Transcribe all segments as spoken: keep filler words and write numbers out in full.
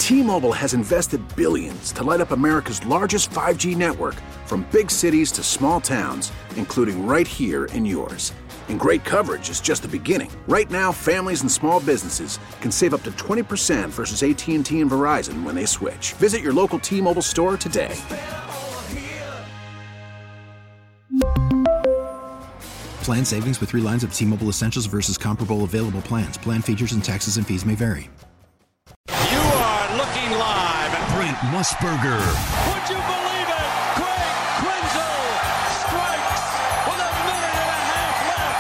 T-Mobile has invested billions to light up America's largest five G network, from big cities to small towns, including right here in yours. And great coverage is just the beginning. Right now, families and small businesses can save up to twenty percent versus A T and T and Verizon when they switch. Visit your local T-Mobile store today. Plan savings with three lines of T-Mobile Essentials versus comparable available plans. Plan features and taxes and fees may vary. You are looking live at Brent Musburger. Would you believe it? Craig Krenzel strikes with a minute and a half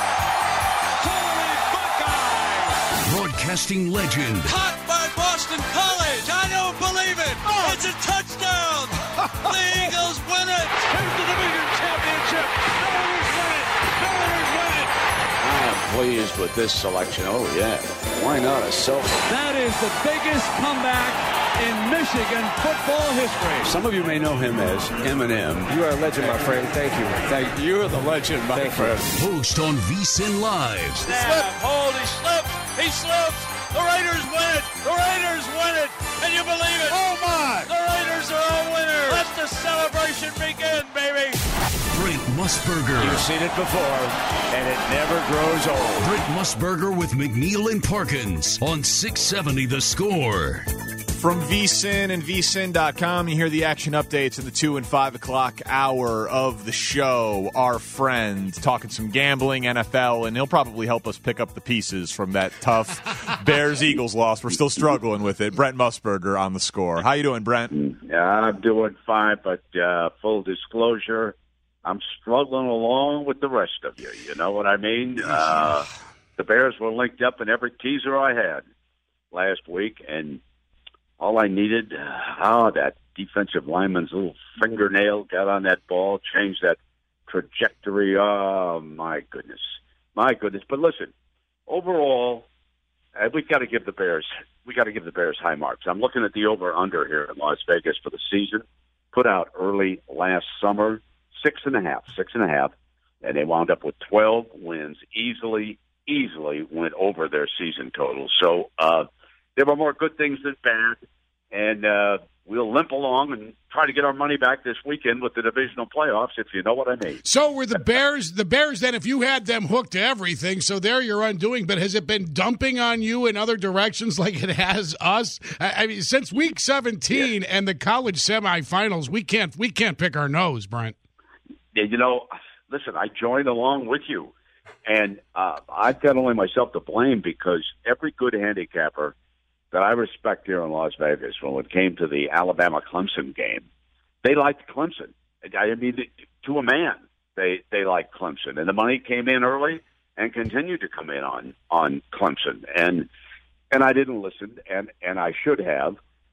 left. Holy Buckeye! Broadcasting legend. Caught by Boston College. I don't believe it. Oh. It's a touchdown. The Eagles win it. Here's the division championship. Mariners win it. Mariners win it. I'm pleased with this selection. Oh, yeah. Why not a Silver? That is the biggest comeback in Michigan football history. Some of you may know him as Eminem. You are a legend, my friend. Thank you. Thank you. You're the legend, my Thank friend. You. Host on VSiN Live. Snap, hold, he slips, he slips. The Raiders win it. The Raiders win it. Can you believe it? Oh, my. The Raiders are a winner. Let the celebration begin, baby. Brent Musburger. You've seen it before, and it never grows old. Brent Musburger with McNeil and Parkins on six seventy The Score. From VSiN and V S I N dot com, you hear the action updates in the two and five o'clock hour of the show. Our friend talking some gambling, N F L, and he'll probably help us pick up the pieces from that tough Bears-Eagles loss. We're still struggling with it. Brent Musburger on the Score. How you doing, Brent? Yeah, I'm doing fine, but uh, full disclosure, I'm struggling along with the rest of you. You know what I mean? Uh, the Bears were linked up in every teaser I had last week, and all I needed, oh, that defensive lineman's little fingernail got on that ball, changed that trajectory. Oh, my goodness. My goodness. But listen, overall, uh, we've got to give the Bears, we got to give the Bears high marks. I'm looking at the over-under here in Las Vegas for the season, put out early last summer, six and a half, six and a half, and they wound up with twelve wins, easily, easily went over their season total. So, uh, there were more good things than bad, and uh, we'll limp along and try to get our money back this weekend with the divisional playoffs, if you know what I mean. So were the Bears, the Bears then, if you had them hooked to everything, so they're your undoing, but has it been dumping on you in other directions like it has us? I, I mean, since week seventeen yeah. and the college semifinals, we can't we can't pick our nose, Brent. Yeah, you know, listen, I joined along with you, and uh, I've got only myself to blame because every good handicapper that I respect here in Las Vegas, when it came to the Alabama-Clemson game, they liked Clemson. I mean, to a man, they they liked Clemson. And the money came in early and continued to come in on, on Clemson. And and I didn't listen, and, and I should have.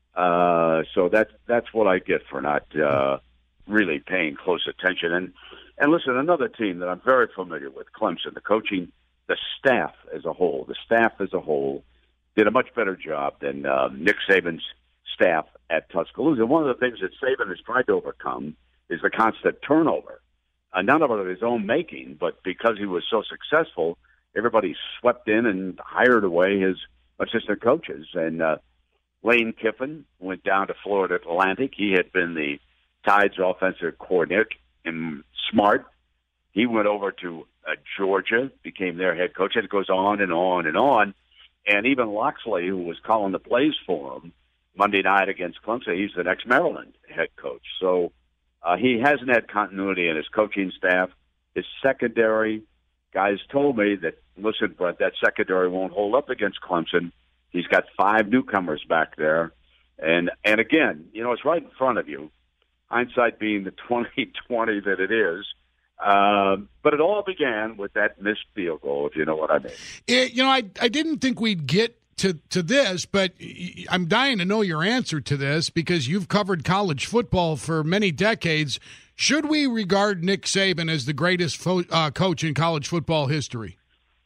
Uh, so that, that's what I get for not uh, really paying close attention. And, and listen, another team that I'm very familiar with, Clemson, the coaching, the staff as a whole, the staff as a whole, did a much better job than uh, Nick Saban's staff at Tuscaloosa. One of the things that Saban has tried to overcome is the constant turnover. Uh, none of it of his own making, but because he was so successful, everybody swept in and hired away his assistant coaches. And uh, Lane Kiffin went down to Florida Atlantic. He had been the Tide's offensive coordinator. And Smart, he went over to uh, Georgia, became their head coach. And it goes on and on and on. And even Loxley, who was calling the plays for him Monday night against Clemson, he's the next Maryland head coach. So uh, he hasn't had continuity in his coaching staff. His secondary, guys told me that, listen, Brett, that secondary won't hold up against Clemson. He's got five newcomers back there. And, and again, you know, it's right in front of you, hindsight being the twenty twenty that it is. Um, but it all began with that missed field goal, if you know what I mean. It, you know, I I didn't think we'd get to, to this, but I'm dying to know your answer to this because you've covered college football for many decades. Should we regard Nick Saban as the greatest fo- uh, coach in college football history?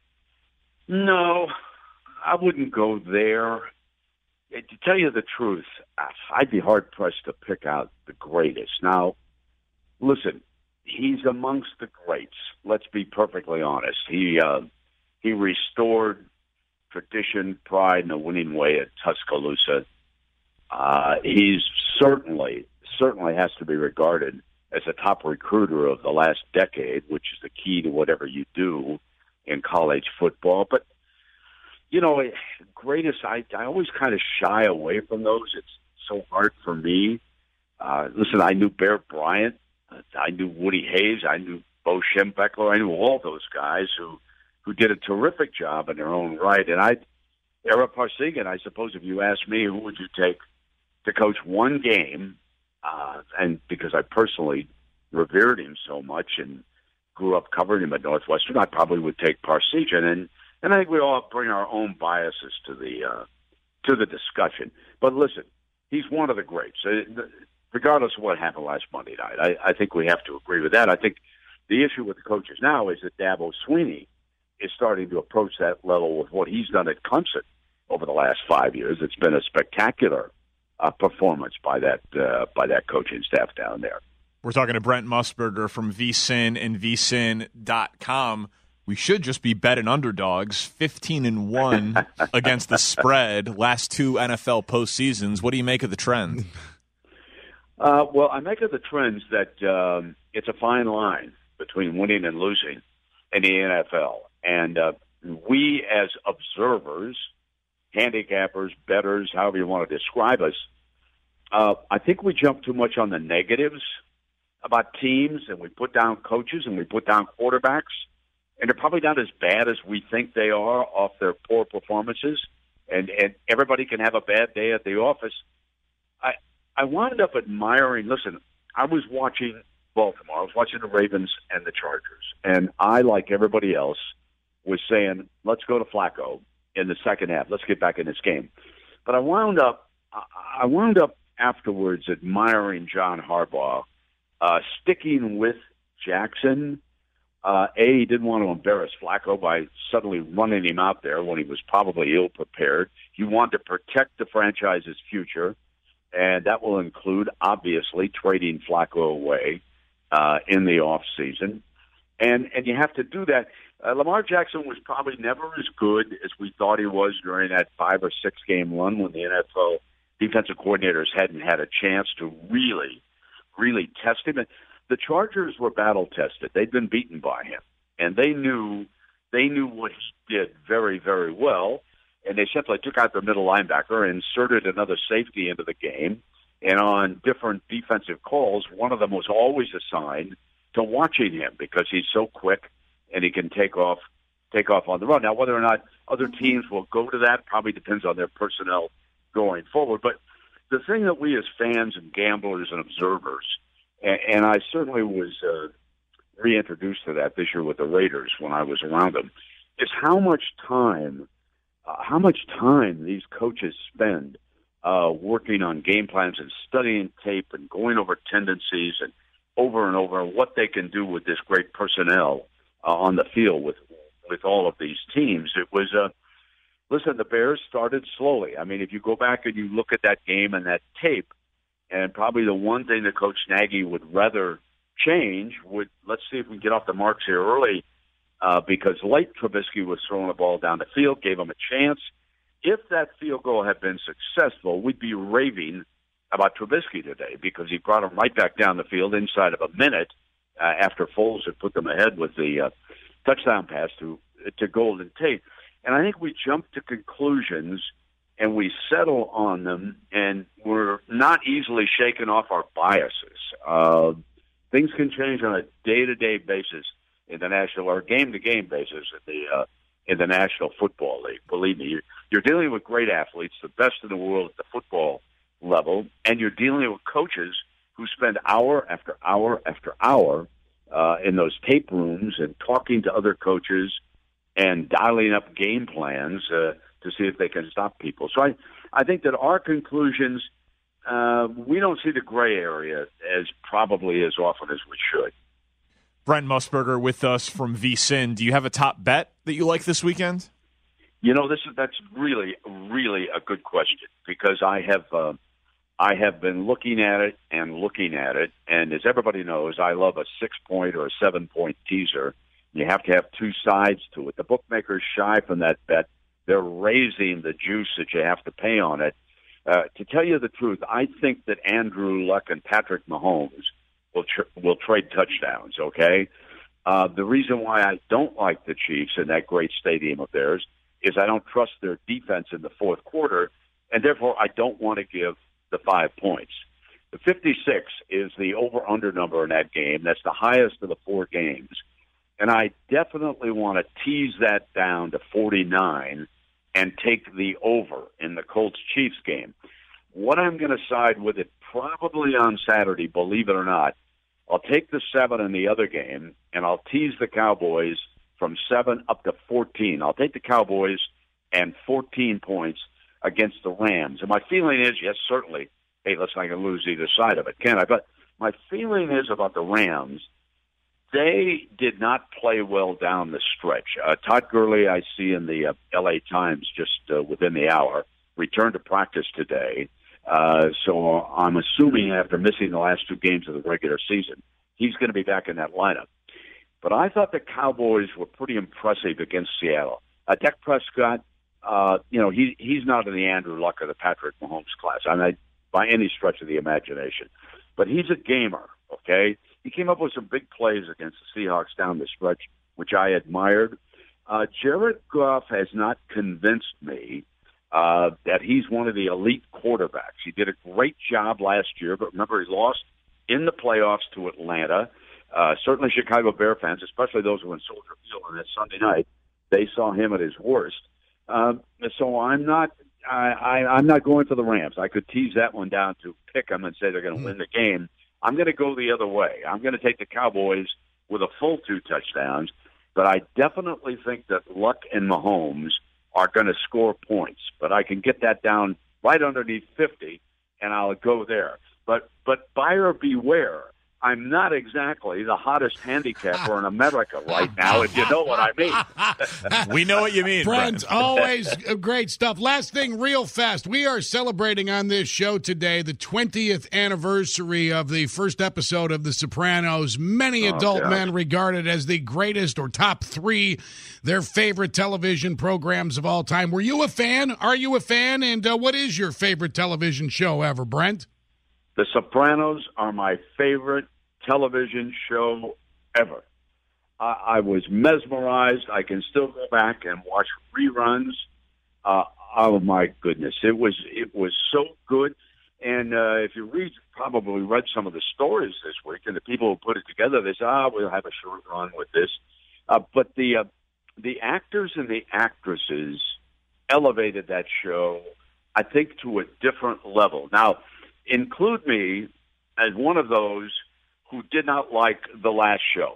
No, I wouldn't go there. To tell you the truth, I'd be hard-pressed to pick out the greatest. Now, listen, he's amongst the greats. Let's be perfectly honest. He uh, he restored tradition, pride, and a winning way at Tuscaloosa. Uh, he's certainly, certainly has to be regarded as a top recruiter of the last decade, which is the key to whatever you do in college football. But, you know, greatest, I, I always kind of shy away from those. It's so hard for me. Uh, listen, I knew Bear Bryant. I knew Woody Hayes. I knew Bo Schembechler. I knew all those guys who, who did a terrific job in their own right. And I, Ara Parseghian, I suppose if you asked me, who would you take to coach one game, uh, and because I personally revered him so much and grew up covering him at Northwestern, I probably would take Parseghian. And, and I think we all bring our own biases to the uh, to the discussion. But listen, he's one of the greats. Uh, regardless of what happened last Monday night, I, I think we have to agree with that. I think the issue with the coaches now is that Dabo Swinney is starting to approach that level with what he's done at Clemson over the last five years. It's been a spectacular uh, performance by that uh, by that coaching staff down there. We're talking to Brent Musburger from V S I N and V S I N dot com. We should just be betting underdogs, fifteen and one against the spread last two N F L postseasons. What do you make of the trend? Uh, well, I make of the trends that um, it's a fine line between winning and losing in the N F L. And uh, we as observers, handicappers, bettors, however you want to describe us, uh, I think we jump too much on the negatives about teams, and we put down coaches and we put down quarterbacks, and they're probably not as bad as we think they are off their poor performances, and, and everybody can have a bad day at the office. I I wound up admiring, listen, I was watching Baltimore, I was watching the Ravens and the Chargers, and I, like everybody else, was saying, let's go to Flacco in the second half. Let's get back in this game. But I wound up, I wound up afterwards admiring John Harbaugh, uh, sticking with Jackson. Uh, A, he didn't want to embarrass Flacco by suddenly running him out there when he was probably ill-prepared. He wanted to protect the franchise's future, and that will include, obviously, trading Flacco away uh, in the offseason. And and you have to do that. Uh, Lamar Jackson was probably never as good as we thought he was during that five- or six-game run when the N F L defensive coordinators hadn't had a chance to really, really test him. And the Chargers were battle-tested. They'd been beaten by him, and they knew they knew what he did very, very well, and they simply took out their middle linebacker and inserted another safety into the game, and on different defensive calls, one of them was always assigned to watching him because he's so quick and he can take off take off on the run. Now, whether or not other teams will go to that probably depends on their personnel going forward. But the thing that we as fans and gamblers and observers, and, and I certainly was uh, reintroduced to that this year with the Raiders when I was around them, is how much time, uh, how much time these coaches spend uh, working on game plans and studying tape and going over tendencies and over and over what they can do with this great personnel uh, on the field with with all of these teams. It was, uh, listen, the Bears started slowly. I mean, if you go back and you look at that game and that tape, and probably the one thing that Coach Nagy would rather change would, let's see if we can get off the marks here early, uh, because late Trubisky was throwing the ball down the field, gave him a chance. If that field goal had been successful, we'd be raving about Trubisky today because he brought him right back down the field inside of a minute uh, after Foles had put them ahead with the uh, touchdown pass to to Golden Tate. And I think we jump to conclusions and we settle on them, and we're not easily shaken off our biases. Uh, things can change on a day-to-day basis in the national or game-to-game basis in the uh, in the National Football League. Believe me, you're, you're dealing with great athletes, the best in the world at the football level, and you're dealing with coaches who spend hour after hour after hour uh, in those tape rooms and talking to other coaches and dialing up game plans uh, to see if they can stop people. So I, I think that our conclusions, uh, we don't see the gray area as probably as often as we should. Brent Musburger with us from V S I N. Do you have a top bet that you like this weekend? You know, this is that's really, really a good question because I have uh, I have been looking at it and looking at it, and as everybody knows, I love a six-point or a seven-point teaser. You have to have two sides to it. The bookmakers shy from that bet. They're raising the juice that you have to pay on it. Uh, to tell you the truth, I think that Andrew Luck and Patrick Mahomes will tr- will trade touchdowns, okay? Uh, the reason why I don't like the Chiefs in that great stadium of theirs is I don't trust their defense in the fourth quarter, and therefore I don't want to give the five points. The fifty-six is the over-under number in that game. That's the highest of the four games. And I definitely want to tease that down to forty-nine and take the over in the Colts-Chiefs game. What I'm going to side with it probably on Saturday, believe it or not, I'll take the seven in the other game, and I'll tease the Cowboys from seven up to fourteen. I'll take the Cowboys and fourteen points against the Rams. And my feeling is, yes, certainly, hey, listen, I can lose either side of it, can I? But my feeling is about the Rams, they did not play well down the stretch. Uh, Todd Gurley, I see in the uh, L A Times just uh, within the hour, returned to practice today. Uh, so I'm assuming after missing the last two games of the regular season, he's going to be back in that lineup. But I thought the Cowboys were pretty impressive against Seattle. Uh, Dak Prescott, uh, you know, he he's not in the Andrew Luck or the Patrick Mahomes class, I mean, by any stretch of the imagination. But he's a gamer, okay? He came up with some big plays against the Seahawks down the stretch, which I admired. Uh, Jared Goff has not convinced me uh, that he's one of the elite quarterbacks. He did a great job last year, but remember, he lost in the playoffs to Atlanta. Uh, certainly Chicago Bear fans, especially those who were in Soldier Field on that Sunday night, they saw him at his worst. Um, so I'm not I, I, I'm not going for the Rams. I could tease that one down to pick them and say they're going to mm. win the game. I'm going to go the other way. I'm going to take the Cowboys with a full two touchdowns, but I definitely think that Luck and Mahomes are going to score points. But I can get that down right underneath fifty, and I'll go there. But but buyer beware. I'm not exactly the hottest handicapper in America right now, if you know what I mean. We know what you mean, Brent. Brent. Always great stuff. Last thing, real fast. We are celebrating on this show today the twentieth anniversary of the first episode of The Sopranos. Many adult oh, men regard it as the greatest or top three, their favorite television programs of all time. Were you a fan? Are you a fan? And uh, what is your favorite television show ever, Brent? The Sopranos are my favorite television show ever. I, I was mesmerized. I can still go back and watch reruns. Uh, oh my goodness, it was it was so good. And uh, if you read, probably read some of the stories this week, and the people who put it together, they say, "Ah, oh, we'll have a short run with this." Uh, but the uh, the actors and the actresses elevated that show, I think, to a different level. Now, include me as one of those who did not like the last show.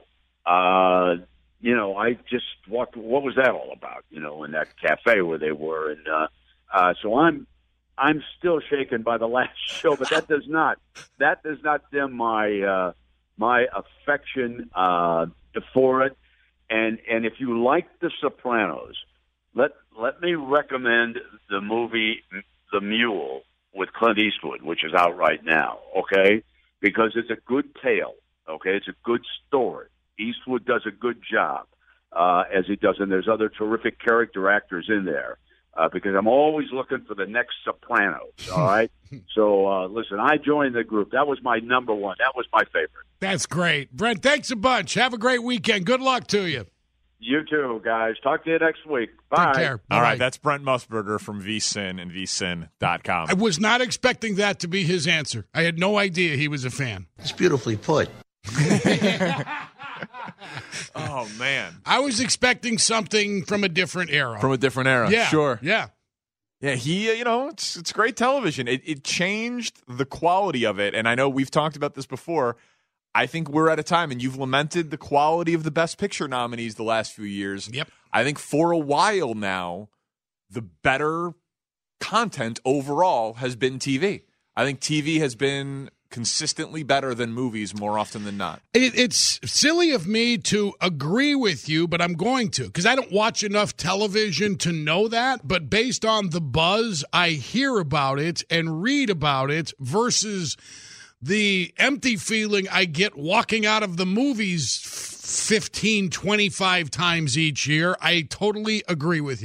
Uh, you know, I just walked, what was that all about, you know, in that cafe where they were. And uh, uh, so I'm I'm still shaken by the last show, but that does not, that does not dim my, uh, my affection uh, for it. And, and if you like The Sopranos, let, let me recommend the movie The Mule with Clint Eastwood, which is out right now, okay? Because it's a good tale, okay? It's a good story. Eastwood does a good job, uh, as he does, and there's other terrific character actors in there, uh, because I'm always looking for the next Sopranos, all right? So, uh, listen, I joined the group. That was my number one. That was my favorite. That's great. Brent, thanks a bunch. Have a great weekend. Good luck to you. You too, guys. Talk to you next week. Bye. Take care. All right, that's Brent Musburger from V S I N and V S I N dot com. I was not expecting that to be his answer. I had no idea he was a fan. It's beautifully put. Oh, man. I was expecting something from a different era. From a different era, yeah, sure. Yeah. Yeah, he, you know, it's it's great television. It, it changed the quality of it, and I know we've talked about this before. I think we're at a time, and you've lamented the quality of the Best Picture nominees the last few years. Yep. I think for a while now, the better content overall has been T V. I think T V has been consistently better than movies more often than not. It, it's silly of me to agree with you, but I'm going to, because I don't watch enough television to know that. But based on the buzz I hear about it and read about it versus the empty feeling I get walking out of the movies fifteen, twenty-five times each year, I totally agree with you.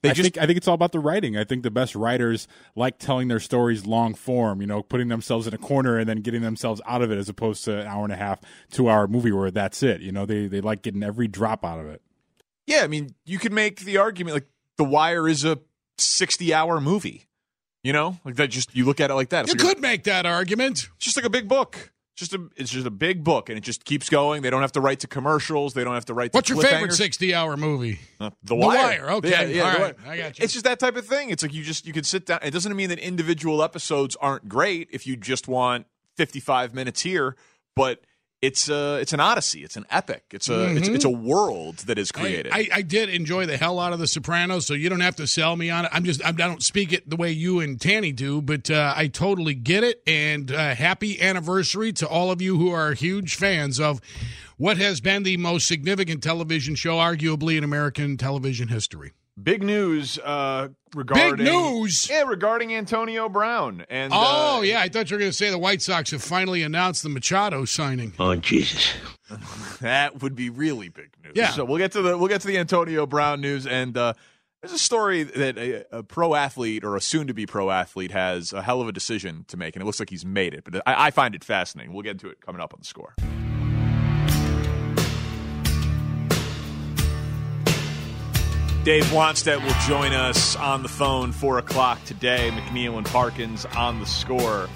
They I just, think I think it's all about the writing. I think the best writers like telling their stories long form, you know, putting themselves in a corner and then getting themselves out of it, as opposed to an hour and a half, two hour movie where that's it. You know, they they like getting every drop out of it. Yeah, I mean, you could make the argument like The Wire is a sixty hour movie. You know, like that. Just you look at it like that. It's you like could a, make that argument. It's just like a big book. Just a, it's just a big book, and it just keeps going. They don't have to write to commercials. They don't have to write to What's your favorite sixty hour movie? Uh, the Wire. The Wire. Okay, yeah, yeah, all the right. Wire. I got you. It's just that type of thing. It's like you just you could sit down. It doesn't mean that individual episodes aren't great if you just want fifty-five minutes here, but it's a it's an odyssey. It's an epic. It's a mm-hmm. it's, it's a world that is created. I, I, I did enjoy the hell out of The Sopranos, so you don't have to sell me on it. I'm just I don't speak it the way you and Tanny do, but uh, I totally get it. And uh, happy anniversary to all of you who are huge fans of what has been the most significant television show, arguably in American television history. Big news uh, regarding Big news, yeah, regarding Antonio Brown. And oh uh, yeah, I thought you were going to say the White Sox have finally announced the Machado signing. Oh Jesus, that would be really big news. Yeah. So we'll get to the we'll get to the Antonio Brown news, and uh, there's a story that a, a pro athlete or a soon-to-be pro athlete has a hell of a decision to make, and it looks like he's made it. But I, I find it fascinating. We'll get into it coming up on The Score. Dave Wannstedt will join us on the phone, four o'clock today. McNeil and Parkins on The Score.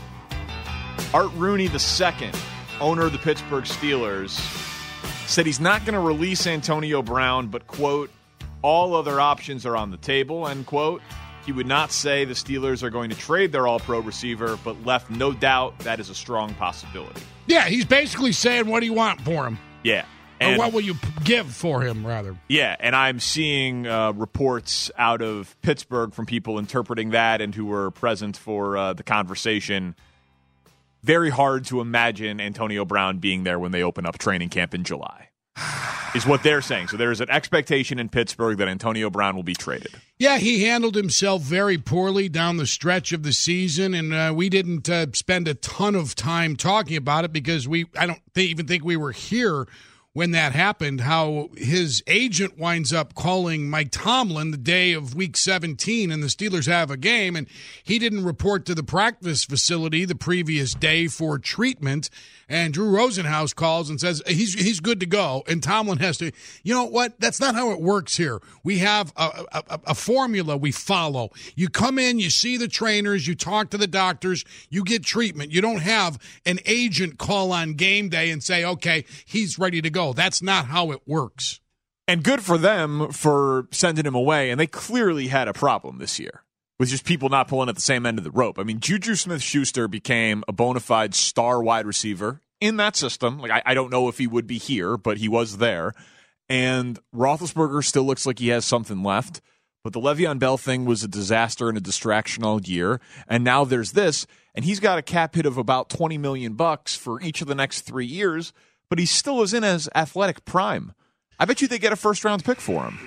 Art Rooney the second, owner of the Pittsburgh Steelers, said he's not going to release Antonio Brown, but, quote, all other options are on the table, end quote. He would not say the Steelers are going to trade their all-pro receiver, but left no doubt that is a strong possibility. Yeah, he's basically saying, what do you want for him? Yeah. And, or what will you give for him, rather? Yeah, and I'm seeing uh, reports out of Pittsburgh from people interpreting that and who were present for uh, the conversation. Very hard to imagine Antonio Brown being there when they open up training camp in July, is what they're saying. So there is an expectation in Pittsburgh that Antonio Brown will be traded. Yeah, he handled himself very poorly down the stretch of the season, and uh, we didn't uh, spend a ton of time talking about it because we I don't th- even think we were here when that happened, how his agent winds up calling Mike Tomlin the day of week seventeen and the Steelers have a game, and he didn't report to the practice facility the previous day for treatment, and Drew Rosenhaus calls and says he's he's good to go, and Tomlin has to, you know what, that's not how it works here. We have a, a, a formula we follow. You come in, you see the trainers, you talk to the doctors, you get treatment. You don't have an agent call on game day and say, okay, he's ready to go. That's not how it works. And good for them for sending him away. And they clearly had a problem this year with just people not pulling at the same end of the rope. I mean, Juju Smith-Schuster became a bona fide star wide receiver in that system. Like I, I don't know if he would be here, but he was there. And Roethlisberger still looks like he has something left. But the Le'Veon Bell thing was a disaster and a distraction all year. And now there's this. And he's got a cap hit of about twenty million bucks for each of the next three years. But he still is in his athletic prime. I bet you they get a first-round pick for him.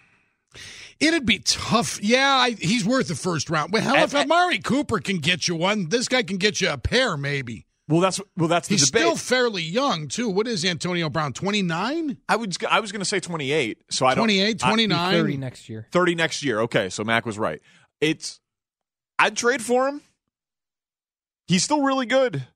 It'd be tough. Yeah, I, he's worth a first round. Well, hell, at, if Amari Cooper can get you one, this guy can get you a pair, maybe. Well, that's well, that's the he's debate. Still fairly young, too. What is Antonio Brown? twenty-nine? I would. I was going to say twenty-eight. So I don't. twenty-eight, twenty-nine, thirty next year. Thirty next year. Okay, so Mac was right. It's. I'd trade for him. He's still really good.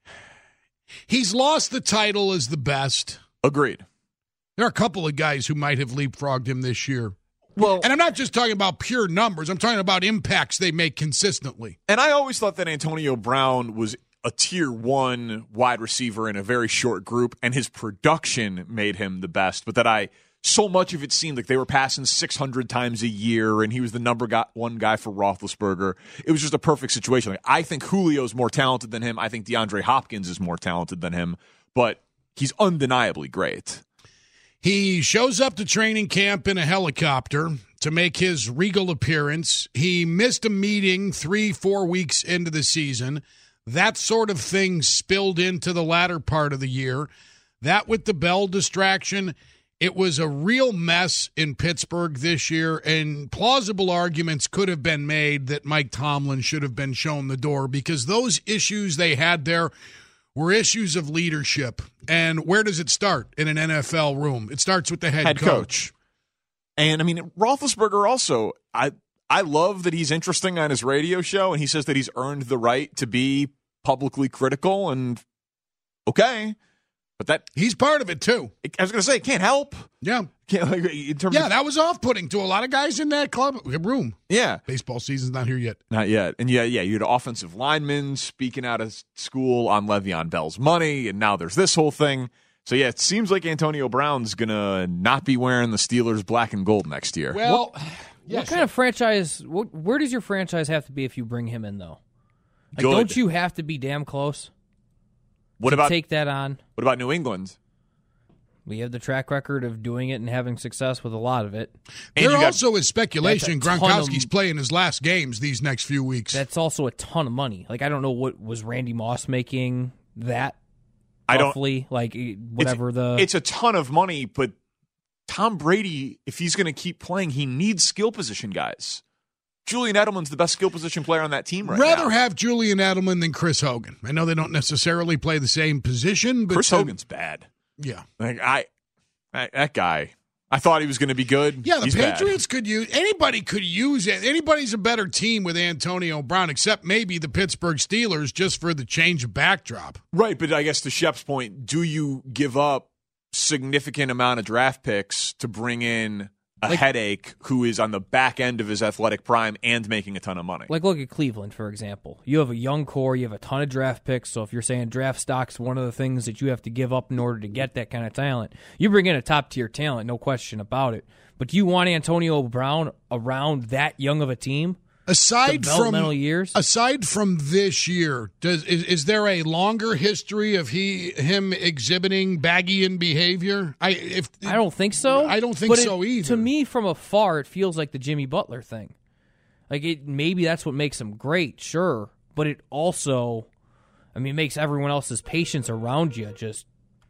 He's lost the title as the best. Agreed. There are a couple of guys who might have leapfrogged him this year. Well, and I'm not just talking about pure numbers. I'm talking about impacts they make consistently. And I always thought that Antonio Brown was a tier one wide receiver in a very short group, and his production made him the best. But that I so much of it seemed like they were passing six hundred times a year, and he was the number one guy for Roethlisberger. It was just a perfect situation. Like, I think Julio's more talented than him. I think DeAndre Hopkins is more talented than him, but he's undeniably great. He shows up to training camp in a helicopter to make his regal appearance. He missed a meeting three, four weeks into the season. That sort of thing spilled into the latter part of the year. That with the Bell distraction, it was a real mess in Pittsburgh this year, and plausible arguments could have been made that Mike Tomlin should have been shown the door because those issues they had there were issues of leadership. And where does it start in an N F L room? It starts with the head, head coach. coach. And, I mean, Roethlisberger also, I I love that he's interesting on his radio show, and he says that he's earned the right to be publicly critical, and okay. But that he's part of it, too. I was going to say, it can't help. Yeah. Can't, like, in terms yeah, of, that was off-putting to a lot of guys in that club room. Yeah. Baseball season's not here yet. Not yet. And yeah, yeah, you had offensive linemen speaking out of school on Le'Veon Bell's money, and now there's this whole thing. So, yeah, it seems like Antonio Brown's going to not be wearing the Steelers black and gold next year. Well, what, yeah, what kind sure. of franchise, what, where does your franchise have to be if you bring him in, though? Like, Good. Don't you have to be damn close? What about take that on? What about New England? We have the track record of doing it and having success with a lot of it. And there also is speculation Gronkowski's of, playing his last games these next few weeks. That's also a ton of money. Like, I don't know what was Randy Moss making that I roughly, don't, like whatever it's, the... It's a ton of money, but Tom Brady, if he's going to keep playing, he needs skill position guys. Julian Edelman's the best skill position player on that team right Rather now. Rather have Julian Edelman than Chris Hogan. I know they don't necessarily play the same position, but Chris Hogan's bad. Yeah, like I, I, that guy. I thought he was going to be good. Yeah, the He's Patriots bad. could use anybody could use it. Anybody's a better team with Antonio Brown, except maybe the Pittsburgh Steelers, just for the change of backdrop. Right, but I guess to Shep's point, do you give up significant amount of draft picks to bring in a like, headache who is on the back end of his athletic prime and making a ton of money? Like, look at Cleveland, for example. You have a young core, you have a ton of draft picks, so if you're saying draft stock's one of the things that you have to give up in order to get that kind of talent, you bring in a top-tier talent, no question about it. But do you want Antonio Brown around that young of a team? Aside developmental from years, aside from this year, does is, is there a longer history of he him exhibiting Baggian behavior? I if I don't think so. I don't think but so it, either. To me, from afar, it feels like the Jimmy Butler thing. Like it, maybe that's what makes him great, sure, but it also, I mean, it makes everyone else's patience around you just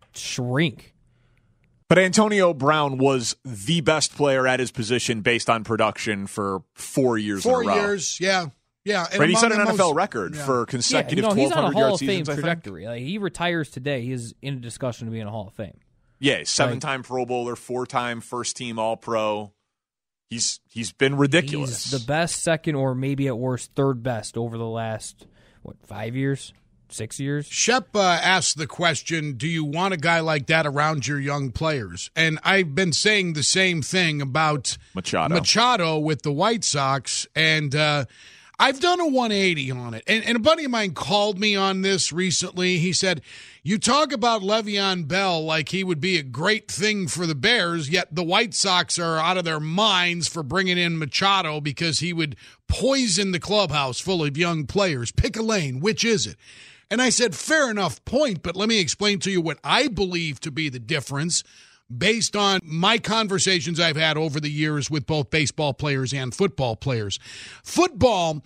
shrink. But Antonio Brown was the best player at his position based on production for four years four in a row. Four years, yeah. Yeah, and right, he set an N F L most, record yeah. for consecutive yeah, you know, twelve hundred yard seasons. He's on a Hall of Fame trajectory. Like, he retires today. He is in a discussion to be in a Hall of Fame. Yeah, seven-time like, Pro Bowler, four-time first-team All-Pro. He's he's been ridiculous. He's the best, second, or maybe at worst third best over the last what five years. Six years? Shep uh, asked the question, do you want a guy like that around your young players? And I've been saying the same thing about Machado, Machado with the White Sox, and uh, I've done a one eighty on it. And, and a buddy of mine called me on this recently. He said, you talk about Le'Veon Bell like he would be a great thing for the Bears, yet the White Sox are out of their minds for bringing in Machado because he would poison the clubhouse full of young players. Pick a lane. Which is it? And I said, fair enough point, but let me explain to you what I believe to be the difference based on my conversations I've had over the years with both baseball players and football players. Football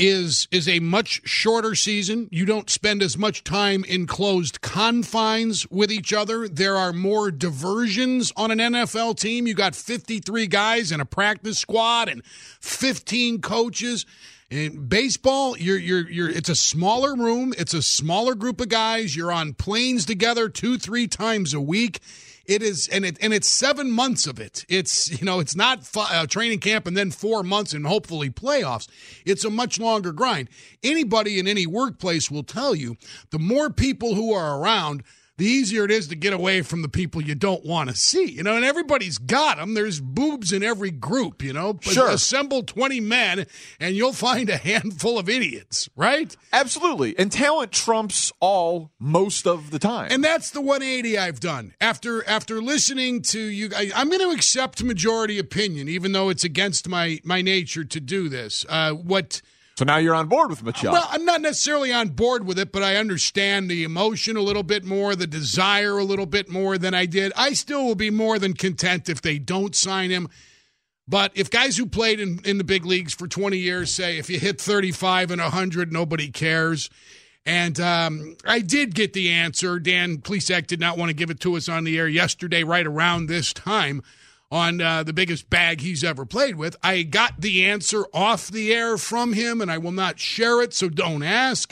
is is a much shorter season. You don't spend as much time in closed confines with each other. There are more diversions on an N F L team. You got fifty-three guys in a practice squad and fifteen coaches. In baseball, you're you're you're it's a smaller room, it's a smaller group of guys. You're on planes together two, three times a week. It is, and it and it's seven months of it. It's you know, it's not a training camp and then four months and hopefully playoffs. It's a much longer grind. Anybody in any workplace will tell you the more people who are around, the easier it is to get away from the people you don't want to see, you know, and everybody's got them. There's boobs in every group, you know. Sure. Assemble twenty men, and you'll find a handful of idiots, right? Absolutely. And talent trumps all most of the time. And that's the one eighty I've done. After after listening to you, I, I'm going to accept majority opinion, even though it's against my, my nature to do this. Uh, what... So now you're on board with Machado. Well, I'm not necessarily on board with it, but I understand the emotion a little bit more, the desire a little bit more than I did. I still will be more than content if they don't sign him. But if guys who played in, in the big leagues for twenty years say if you hit thirty-five and one hundred, nobody cares. And um, I did get the answer. Dan Plesac did not want to give it to us on the air yesterday right around this time on uh, the biggest bag he's ever played with. I got the answer off the air from him, and I will not share it, so don't ask.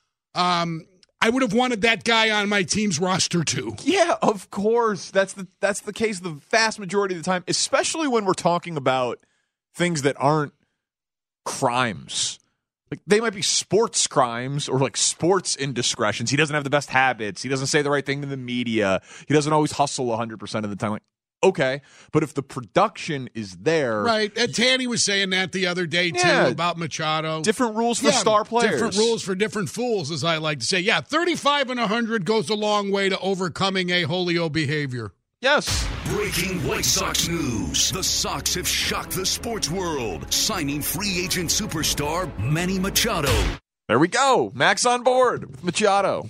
Um, I would have wanted that guy on my team's roster, too. Yeah, of course. That's the that's the case the vast majority of the time, especially when we're talking about things that aren't crimes. Like, they might be sports crimes or like sports indiscretions. He doesn't have the best habits. He doesn't say the right thing to the media. He doesn't always hustle one hundred percent of the time. Like, okay, but if the production is there. Right. And Tanny was saying that the other day, too, Yeah. about Machado. Different rules for Yeah, star players. Different rules for different fools, as I like to say. Yeah, thirty-five and one hundred goes a long way to overcoming a Julio behavior. Yes. Breaking White Sox news. The Sox have shocked the sports world, signing free agent superstar Manny Machado. There we go. Max on board with Machado.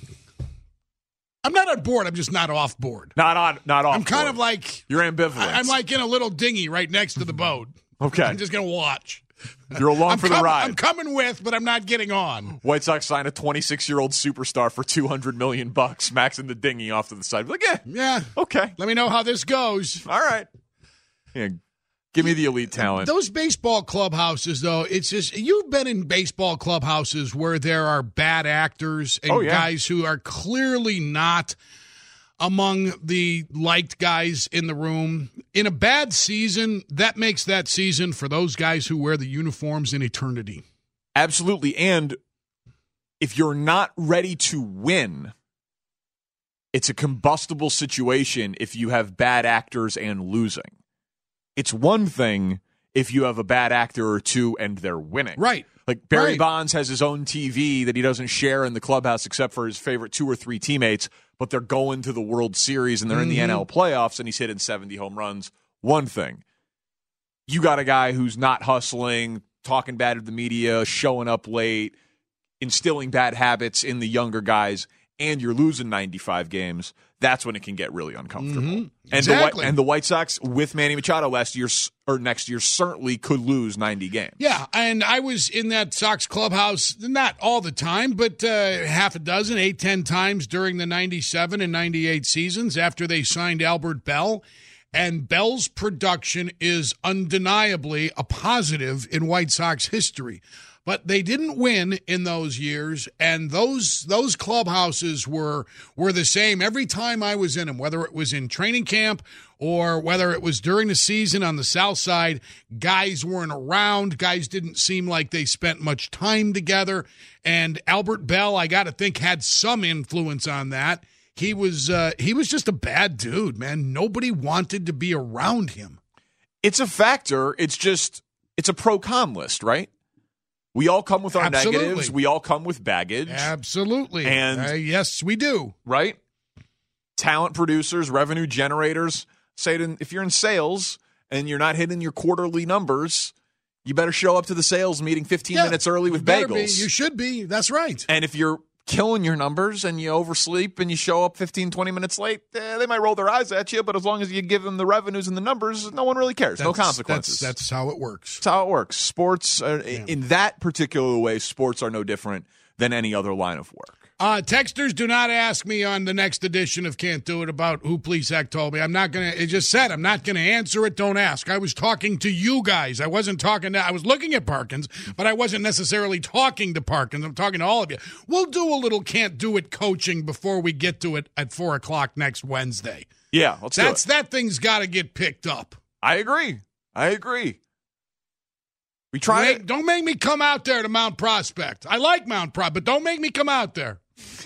I'm not on board. I'm just not off board. Not on, not off. I'm kind board. of like You're ambivalent. I, I'm like in a little dinghy right next to the boat. Okay. I'm just going to watch. You're along I'm for com- the ride. I'm coming with, but I'm not getting on. White Sox sign a twenty-six-year-old superstar for two hundred million bucks. Max in the dinghy off to the side. Like, yeah, Yeah. okay, Let me know how this goes. all right. Yeah, give me the elite talent. Those baseball clubhouses, though, it's just you've been in baseball clubhouses where there are bad actors and Oh, yeah. guys who are clearly not among the liked guys in the room. In a bad season, that makes that season for those guys who wear the uniforms in eternity. Absolutely. And if you're not ready to win, it's a combustible situation if you have bad actors and losing. It's one thing if you have a bad actor or two and they're winning. Right. Like Barry Right. Bonds has his own T V that he doesn't share in the clubhouse except for his favorite two or three teammates, but they're going to the World Series and they're in the N L playoffs and he's hitting seventy home runs. One thing. You got a guy who's not hustling, talking bad to the media, showing up late, instilling bad habits in the younger guys, and you're losing ninety-five games. That's when it can get really uncomfortable. Mm-hmm. And Exactly. the White, and the White Sox with Manny Machado last year or next year certainly could lose ninety games. Yeah, and I was in that Sox clubhouse, not all the time, but uh, half a dozen, eight, ten times during the ninety-seven and ninety-eight seasons after they signed Albert Bell. And Bell's production is undeniably a positive in White Sox history. But they didn't win in those years, and those those clubhouses were were the same every time I was in them, whether it was in training camp or whether it was during the season on the South Side. Guys weren't around. Guys didn't seem like they spent much time together. And Albert Bell, I got to think, had some influence on that. He was uh, he was just a bad dude, man. Nobody wanted to be around him. It's a factor. It's just it's a pro-con list, right? We all come with our Absolutely. negatives. We all come with baggage. Absolutely. And uh, yes, we do. Right? Talent producers, revenue generators say to, if you're in sales and you're not hitting your quarterly numbers, you better show up to the sales meeting fifteen Yeah, minutes early with you better bagels. be. You should be. That's right. And if you're killing your numbers and you oversleep and you show up fifteen, twenty minutes late, eh, they might roll their eyes at you, but as long as you give them the revenues and the numbers, no one really cares. No That's- consequences. That's, that's how it works. That's how it works. Sports, uh, in that particular way, sports are no different than any other line of work. Uh, texters, do not ask me on the next edition of Can't Do It about who Plesac told me. I'm not going to, it just said, I'm not going to answer it. Don't ask. I was talking to you guys. I wasn't talking to, I was looking at Parkins, but I wasn't necessarily talking to Parkins. I'm talking to all of you. We'll do a little Can't Do It coaching before we get to it at four o'clock next Wednesday. Yeah, let's That's, do it. that thing's got to get picked up. I agree. I agree. We try Make- to, Don't make me come out there to Mount Prospect. I like Mount Prospect, but don't make me come out there.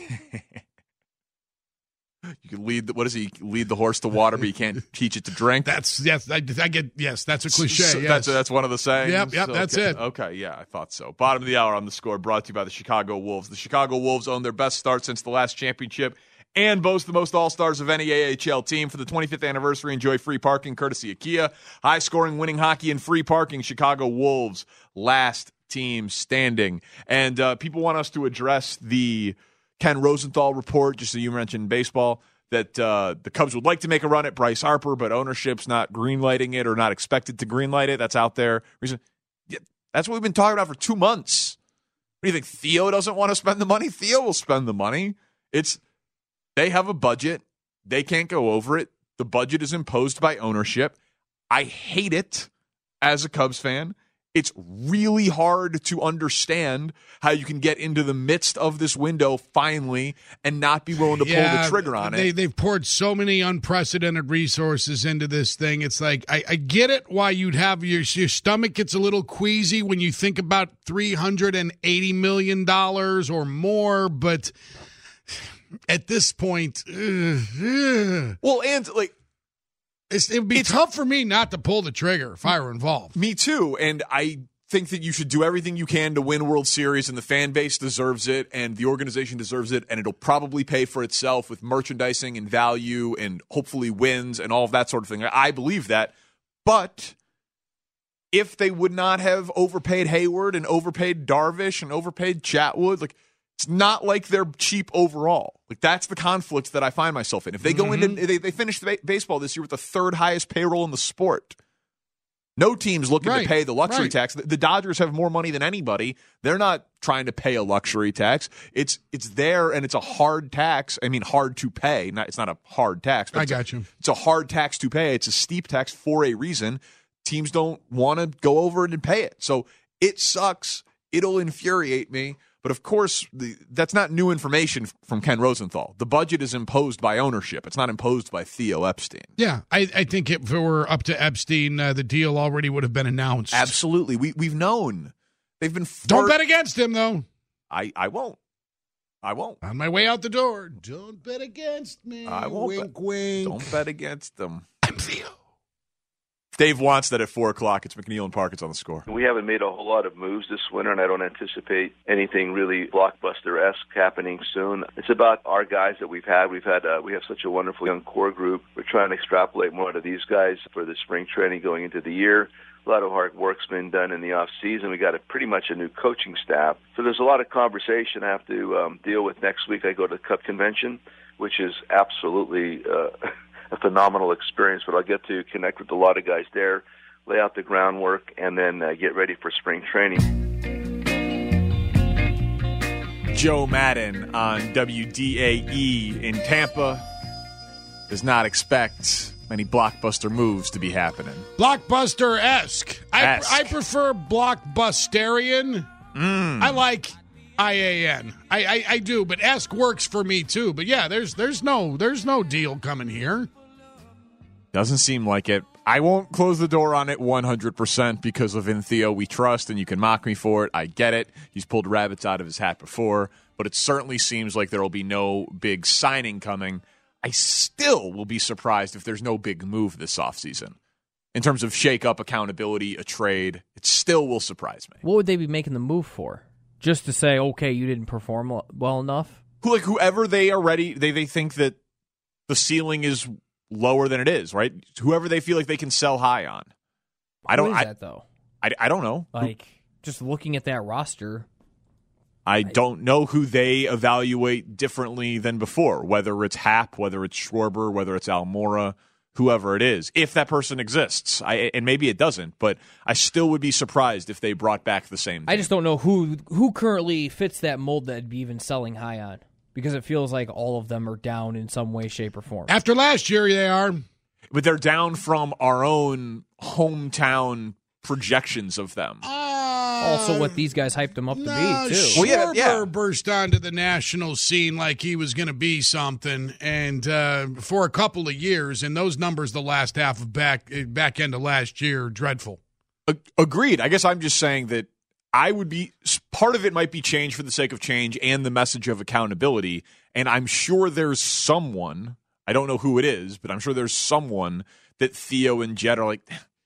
you can lead the, what is he? Lead the horse to water, but you can't teach it to drink. That's yes, I, I get yes. That's a cliche. So yes. That's that's one of the sayings. Yep, yep, that's Okay. it. Okay, yeah, I thought so. Bottom of the hour on the Score, brought to you by the Chicago Wolves. The Chicago Wolves own their best start since the last championship and boast the most All-Stars of any A H L team. For the twenty-fifth anniversary, enjoy free parking courtesy of Kia. High-scoring, winning hockey and free parking. Chicago Wolves, last team standing. And uh, people want us to address the Ken Rosenthal report, just so you mentioned baseball, that uh, the Cubs would like to make a run at Bryce Harper, but ownership's not greenlighting it or not expected to greenlight it. That's out there. Reason, yeah, that's what we've been talking about for two months. What do you think? Theo doesn't want to spend the money? Theo will spend the money. It's they have a budget. They can't go over it. The budget is imposed by ownership. I hate it as a Cubs fan. It's really hard to understand how you can get into the midst of this window finally and not be willing to yeah, pull the trigger on they, it. They've poured so many unprecedented resources into this thing. It's like, I, I get it why you'd have your, your stomach gets a little queasy when you think about three hundred eighty million dollars or more, but at this point, uh, uh, well, and like, It's, it would be tough for me not to pull the trigger if I were involved. Me too, and I think that you should do everything you can to win World Series, and the fan base deserves it, and the organization deserves it, and it'll probably pay for itself with merchandising and value and hopefully wins and all of that sort of thing. I believe that, but if they would not have overpaid Hayward and overpaid Darvish and overpaid Chatwood, like, it's not like they're cheap overall. Like, that's the conflict that I find myself in. If they go mm-hmm. into they, they finish the ba- baseball this year with the third highest payroll in the sport. No team's looking right. to pay the luxury right. tax. The, the Dodgers have more money than anybody. They're not trying to pay a luxury tax. It's it's there, and it's a hard tax. I mean, hard to pay. Not, it's not a hard tax. But I it's got a, you. It's a hard tax to pay. It's a steep tax for a reason. Teams don't want to go over it and pay it. So it sucks. It'll infuriate me. But, of course, the, that's not new information from Ken Rosenthal. The budget is imposed by ownership. It's not imposed by Theo Epstein. Yeah, I, I think if it were up to Epstein, uh, the deal already would have been announced. Absolutely. We, we've known. They've been far- Don't bet against him, though. I, I won't. I won't. On my way out the door, don't bet against me. I won't. Wink, bet. wink. Don't bet against them. I'm Theo. Dave wants that at four o'clock. It's McNeil and Parkins on the score. We haven't made a whole lot of moves this winter, and I don't anticipate anything really blockbuster-esque happening soon. It's about our guys that we've had. We've had uh, we have such a wonderful young core group. We're trying to extrapolate more out of these guys for the spring training going into the year. A lot of hard work's been done in the off season. We got a pretty much a new coaching staff. So there's a lot of conversation I have to um, deal with next week. I go to the Cup convention, which is absolutely uh, a phenomenal experience, but I'll get to connect with a lot of guys there, lay out the groundwork, and then uh, get ready for spring training. Joe Madden on W D A E in Tampa does not expect many blockbuster moves to be happening. Blockbuster-esque. I, Esque. I prefer blockbusterian. Mm. I like I A N. I, I, I do, but esque works for me too. But yeah, there's there's no there's no deal coming here. Doesn't seem like it. I won't close the door on it one hundred percent because of In Theo we trust, and you can mock me for it. I get it. He's pulled rabbits out of his hat before, but it certainly seems like there will be no big signing coming. I still will be surprised if there's no big move this offseason. In terms of shake-up, accountability, a trade, it still will surprise me. What would they be making the move for? Just to say, okay, you didn't perform well enough? Who, like whoever they are ready, they, they think that the ceiling is lower than it is, right? Whoever they feel like they can sell high on. I don't. Who is I, that though? I, I don't know. Like just looking at that roster, I, I don't know who they evaluate differently than before. Whether it's Happ, whether it's Schwarber, whether it's Almora, whoever it is, if that person exists. I and maybe it doesn't, but I still would be surprised if they brought back the same thing. I just don't know who who currently fits that mold that'd be even selling high on. Because it feels like all of them are down in some way, shape, or form. After last year, they are. But they're down from our own hometown projections of them. Uh, also what these guys hyped them up no, to be, too. Well, yeah, Schwarber yeah. burst onto the national scene like he was going to be something, and uh, for a couple of years, and those numbers the last half of back, back end of last year, dreadful. Agreed. I guess I'm just saying that I would be part of it might be change for the sake of change and the message of accountability. And I'm sure there's someone, I don't know who it is, but I'm sure there's someone that Theo and Jed are like,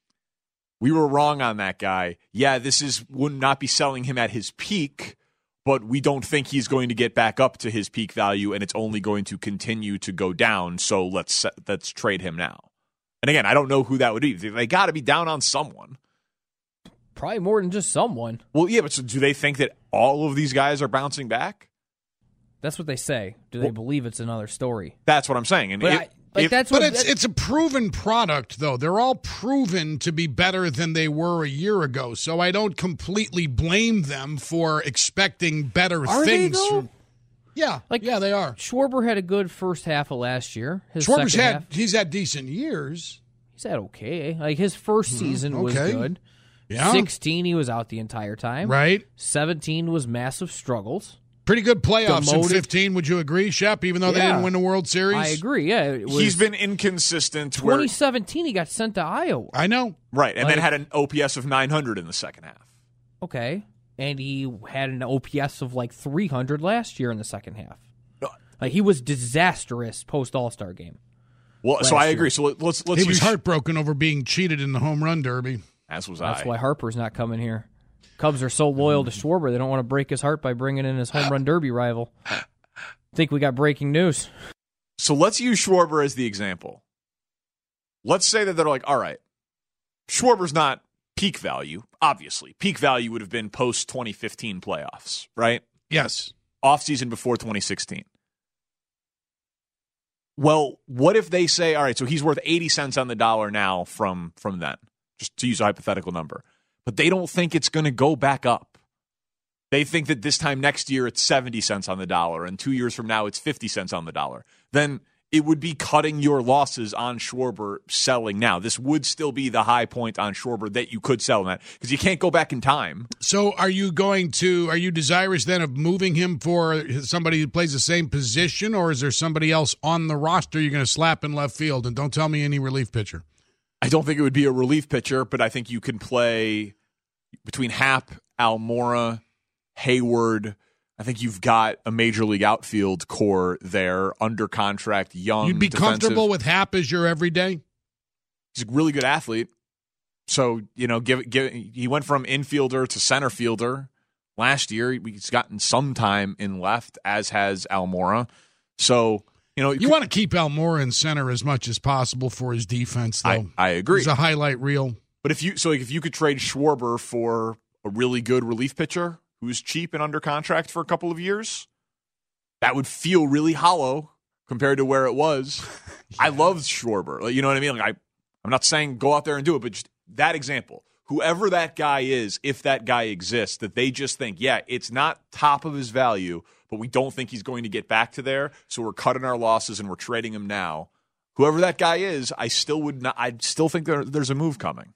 we were wrong on that guy. Yeah, this is would not be selling him at his peak, but we don't think he's going to get back up to his peak value, and it's only going to continue to go down. So let's let's trade him now. And again, I don't know who that would be. They got to be down on someone. Probably more than just someone. Well, yeah, but so do they think that all of these guys are bouncing back? That's what they say. Do they well, believe it's another story? That's what I'm saying. And but if, I, like if, that's but what, it's that's, it's a proven product, though. They're all proven to be better than they were a year ago. So I don't completely blame them for expecting better are things. They, from, yeah, like yeah, they are. Schwarber had a good first half of last year. His Schwarber's second had half, he's had decent years. He's had okay. Like his first season mm-hmm. was okay. good. Yeah. sixteen, he was out the entire time. Right. seventeen was massive struggles. Pretty good playoffs Demoted. in fifteen, would you agree, Shep, even though they Yeah. didn't win the World Series? I agree, yeah. It was He's been inconsistent. Where, twenty seventeen, he got sent to Iowa. I know. right, and Like- then had an O P S of nine hundred in the second half. Okay. And he had an O P S of like three hundred last year in the second half. Like he was disastrous post All-Star game. Well, so I year. agree. So let- let's let's He was use- heartbroken over being cheated in the home run derby. As was That's I. why Harper's not coming here. Cubs are so loyal to Schwarber, they don't want to break his heart by bringing in his home run derby rival. Think we got breaking news. So let's use Schwarber as the example. Let's say that they're like, all right, Schwarber's not peak value, obviously. Peak value would have been post twenty fifteen playoffs, right? Yes. Offseason before twenty sixteen. Well, what if they say, all right, so he's worth eighty cents on the dollar now from, from then, just to use a hypothetical number. But they don't think it's going to go back up. They think that this time next year it's seventy cents on the dollar, and two years from now it's fifty cents on the dollar. Then it would be cutting your losses on Schwarber selling now. This would still be the high point on Schwarber that you could sell him at, because you can't go back in time. So are you going to, are you desirous then of moving him for somebody who plays the same position, or is there somebody else on the roster you're going to slap in left field? And don't tell me any relief pitcher. I don't think it would be a relief pitcher, but I think you can play between Happ, Almora, Hayward. I think you've got a major league outfield core there under contract, young. You'd be defensive. comfortable with Happ as your everyday? He's a really good athlete. So, you know, give give he went from infielder to center fielder last year. He's gotten some time in left, as has Almora. So, you know, You want to keep Almora in center as much as possible for his defense, though. I, I agree. He's a highlight reel. But if you so like if you could trade Schwarber for a really good relief pitcher who's cheap and under contract for a couple of years, that would feel really hollow compared to where it was. yeah. I love Schwarber. Like, you know what I mean? Like I, I'm not saying go out there and do it, but just that example. Whoever that guy is, if that guy exists, that they just think, yeah, it's not top of his value, but we don't think he's going to get back to there, so we're cutting our losses and we're trading him now. Whoever that guy is, I still would not. I still think there, there's a move coming.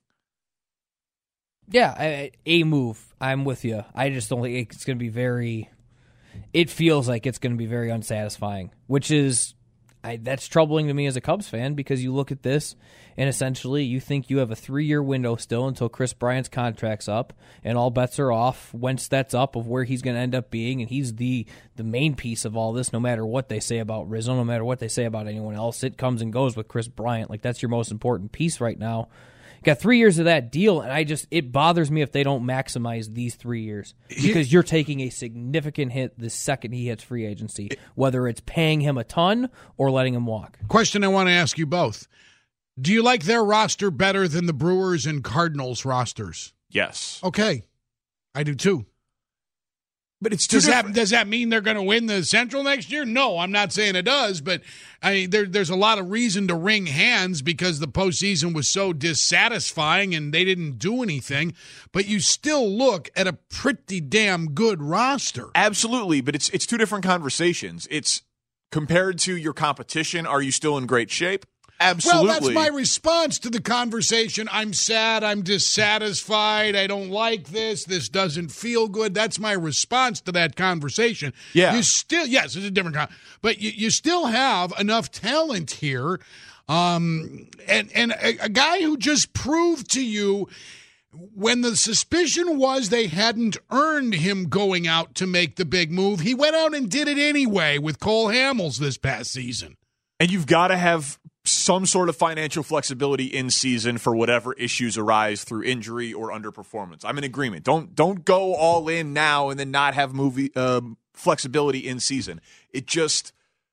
Yeah, I, a move. I'm with you. I just don't think it's going to be very. It feels like it's going to be very unsatisfying, which is I, that's troubling to me as a Cubs fan, because you look at this and essentially you think you have a three-year window still until Chris Bryant's contract's up, and all bets are off once that's up of where he's going to end up being, and he's the the main piece of all this. No matter what they say about Rizzo, no matter what they say about anyone else, it comes and goes with Chris Bryant. Like, that's your most important piece right now. Got three years of that deal, and I just it bothers me if they don't maximize these three years, because you're taking a significant hit the second he hits free agency, whether it's paying him a ton or letting him walk. Question I want to ask you both. Do you like their roster better than the Brewers and Cardinals rosters? Yes. Okay. I do too. But it's does that does that mean they're going to win the Central next year? No, I'm not saying it does, but I there there's a lot of reason to wring hands because the postseason was so dissatisfying and they didn't do anything. But you still look at a pretty damn good roster. Absolutely, but it's it's two different conversations. It's compared to your competition. Are you still in great shape? Absolutely. Well, that's my response to the conversation. I'm sad. I'm dissatisfied. I don't like this. This doesn't feel good. That's my response to that conversation. Yeah. You still, yes, it's a different con- but you, you still have enough talent here. Um, and, and a, a guy who just proved to you when the suspicion was they hadn't earned him going out to make the big move, he went out and did it anyway with Cole Hamels this past season. And you've got to have some sort of financial flexibility in season for whatever issues arise through injury or underperformance. I'm in agreement. Don't don't go all in now and then not have movie um, flexibility in season. It just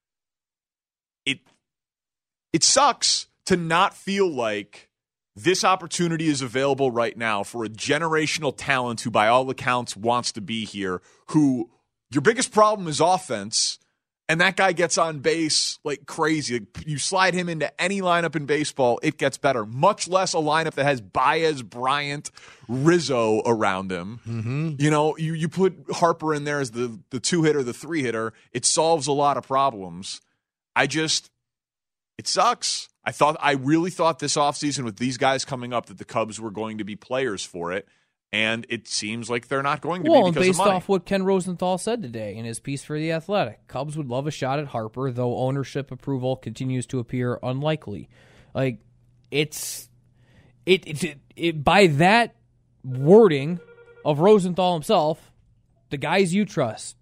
it it sucks to not feel like this opportunity is available right now for a generational talent who, by all accounts, wants to be here. Who your biggest problem is offense. And that guy gets on base like crazy. You slide him into any lineup in baseball, it gets better. Much less a lineup that has Baez, Bryant, Rizzo around him. Mm-hmm. You know, you, you put Harper in there as the, the two-hitter, the three-hitter. It solves a lot of problems. I just It sucks. I thought I really thought this offseason with these guys coming up that the Cubs were going to be players for it, and it seems like they're not going to well, be because and based of money. off what Ken Rosenthal said today in his piece for The Athletic, Cubs would love a shot at Harper, though ownership approval continues to appear unlikely. Like, it's it, it, it, it by that wording of Rosenthal himself, the guys you trust,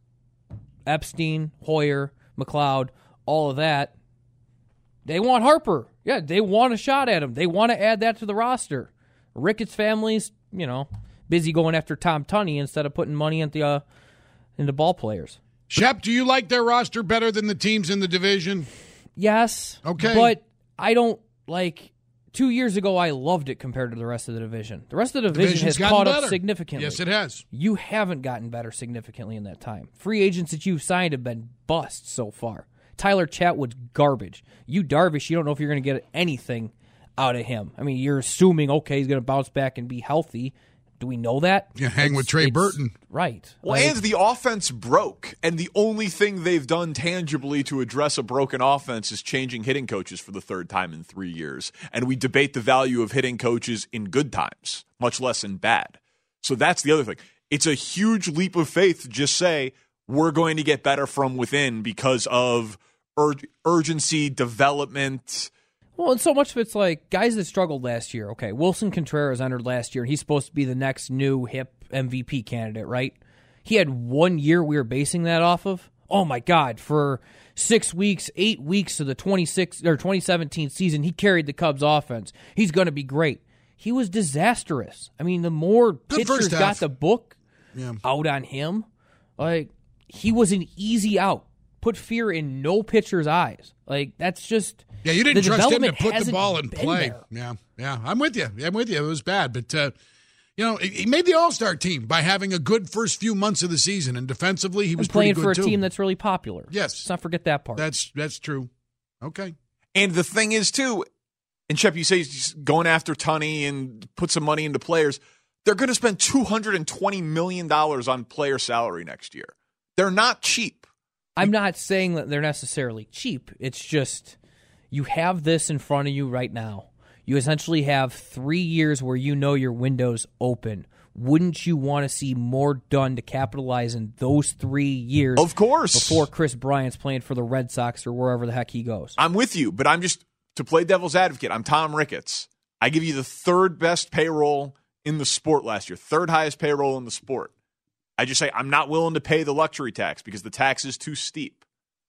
Epstein, Hoyer, McLeod, all of that, they want Harper. Yeah, they want a shot at him. They want to add that to the roster. Ricketts family's, you know, busy going after Tom Tunney instead of putting money into uh, into ball players. Shep, do you like their roster better than the teams in the division? Yes. Okay. But I don't like. Two years ago, I loved it compared to the rest of the division. The rest of the division Division's has caught better. up significantly. Yes, it has. You haven't gotten better significantly in that time. Free agents that you've signed have been busts so far. Tyler Chatwood's garbage. You Darvish, you don't know if you're going to get anything out of him. I mean, you're assuming, okay, he's going to bounce back and be healthy. Do we know that? You hang It's- with Trey it's- Burton. Right. Well, Like, and the offense broke, and the only thing they've done tangibly to address a broken offense is changing hitting coaches for the third time in three years. And we debate the value of hitting coaches in good times, much less in bad. So that's the other thing. It's a huge leap of faith to just say we're going to get better from within because of ur- urgency, development. Well, and so much of it's like guys that struggled last year. Okay, Wilson Contreras entered last year, and he's supposed to be the next new hip M V P candidate, right? He had one year we were basing that off of. Oh my God! For six weeks, eight weeks of the twenty-six or twenty seventeen season, he carried the Cubs' offense. He's going to be great. He was disastrous. I mean, the more Good pitchers first half. got the book Yeah. out on him, like he was an easy out. Put fear in no pitcher's eyes. Like that's just. Yeah, you didn't the trust him to development put the hasn't ball in been play. there. Yeah, yeah, I'm with you. I'm with you. It was bad, but uh, you know, he he made the All-Star team by having a good first few months of the season, and defensively, he was And playing pretty for a good too. team that's really popular. Yes, let's not forget that part. That's that's true. Okay, And the thing is, too, and Shep, you say he's going after Tunney and put some money into players. They're going to spend two hundred twenty million dollars on player salary next year. They're not cheap. I'm not saying that they're necessarily cheap. It's just you have this in front of you right now. You essentially have three years where you know your window's open. Wouldn't you want to see more done to capitalize in those three years? Of course. Before Chris Bryant's playing for the Red Sox or wherever the heck he goes. I'm with you, but I'm just, to play devil's advocate, I'm Tom Ricketts. I give you the third best payroll in the sport last year, third highest payroll in the sport. I just say I'm not willing to pay the luxury tax because the tax is too steep.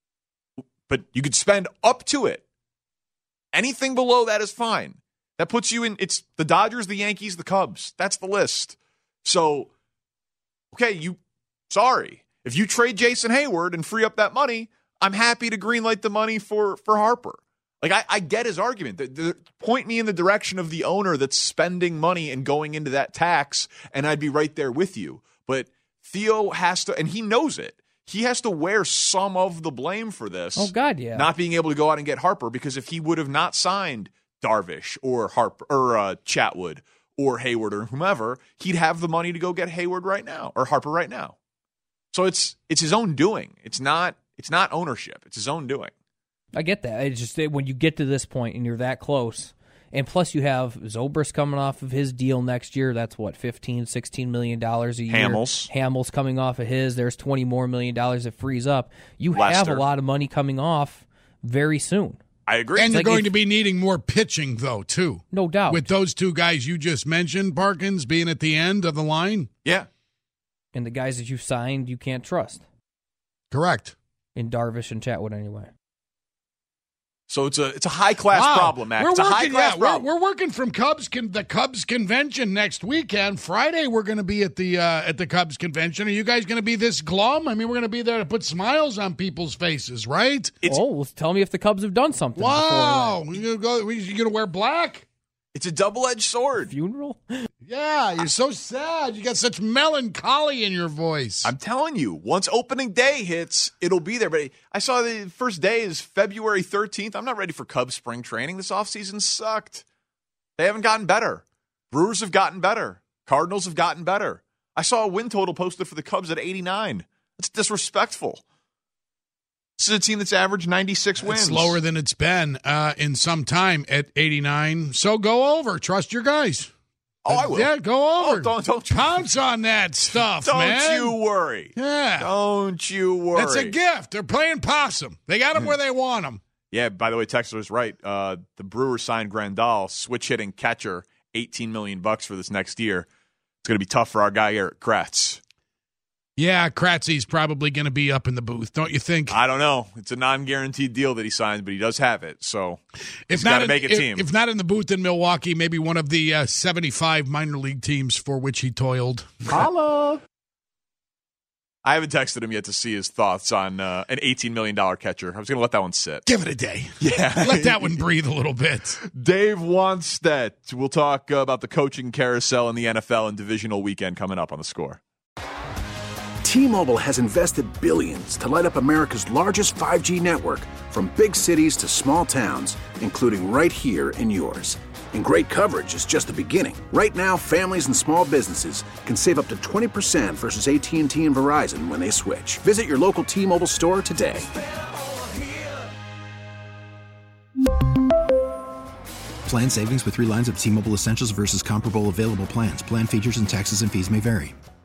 But you could spend up to it. Anything below that is fine. That puts you in, it's the Dodgers, the Yankees, the Cubs. That's the list. So, okay, you, sorry. If you trade Jason Hayward and free up that money, I'm happy to greenlight the money for, for Harper. Like, I, I get his argument. The, the, point me in the direction of the owner that's spending money and going into that tax, and I'd be right there with you. But Theo has to, and he knows it, he has to wear some of the blame for this. Oh, God, yeah. Not being able to go out and get Harper, because if he would have not signed Darvish or Harper or uh, Chatwood or Hayward or whomever, he'd have the money to go get Hayward right now or Harper right now. So it's it's his own doing. It's not it's not ownership. It's his own doing. I get that. It's just that when you get to this point and you're that close, and plus you have Zobrist coming off of his deal next year. That's what, fifteen, sixteen million dollars a year. Hamels. Hamels coming off of his. There's twenty more million dollars that frees up. You Lester. have a lot of money coming off very soon. I agree. and It's you're like going if- to be needing more pitching, though, too. No doubt. With those two guys you just mentioned, Parkins being at the end of the line. Yeah. And the guys that you've signed, you can't trust. Correct. In Darvish and Chatwood, anyway. So it's a it's a high class Wow. problem, Mac. We're It's a working, high class yeah, we're, problem. we're working from Cubs con- the Cubs convention next weekend. Friday, we're going to be at the uh, at the Cubs convention. Are you guys going to be this glum? I mean, we're going to be there to put smiles on people's faces, right? It's- oh, well, tell me if the Cubs have done something. Wow, you going to go? You going to wear black? It's a double edged sword. Funeral? Yeah, you're so sad. You got such melancholy in your voice. I'm telling you, once opening day hits, it'll be there. But I saw the first day is February thirteenth. I'm not ready for Cubs spring training. This offseason sucked. They haven't gotten better. Brewers have gotten better. Cardinals have gotten better. I saw a win total posted for the Cubs at eighty-nine. That's disrespectful. This is a team that's averaged ninety-six wins. It's lower than it's been uh, in some time at eighty-nine. So go over. Trust your guys. Oh, I will. Yeah, go over. Oh, don't, don't you, Pounce on that stuff, don't man. you worry. Yeah. Don't you worry. It's a gift. They're playing possum. They got them where they want them. Yeah, by the way, Texter was right. Uh, the Brewers signed Grandal, switch-hitting catcher, eighteen million dollars bucks for this next year. It's going to be tough for our guy, Eric Kratz. Yeah, Kratzy's probably going to be up in the booth, don't you think? I don't know. It's a non-guaranteed deal that he signed, but he does have it, so if he's got to in, make a if, team. If not in the booth in Milwaukee, maybe one of the uh, seventy-five minor league teams for which he toiled. Holla! I haven't texted him yet to see his thoughts on uh, an eighteen million dollars catcher. I was going to let that one sit. Give it a day. Yeah. Let that one breathe a little bit. Dave Wanstedt. We'll talk uh, about the coaching carousel in the N F L and divisional weekend coming up on The Score. T-Mobile has invested billions to light up America's largest five G network, from big cities to small towns, including right here in yours. And great coverage is just the beginning. Right now, families and small businesses can save up to twenty percent versus A T and T and Verizon when they switch. Visit your local T-Mobile store today. Plan savings with three lines of T-Mobile Essentials versus comparable available plans. Plan features and taxes and fees may vary.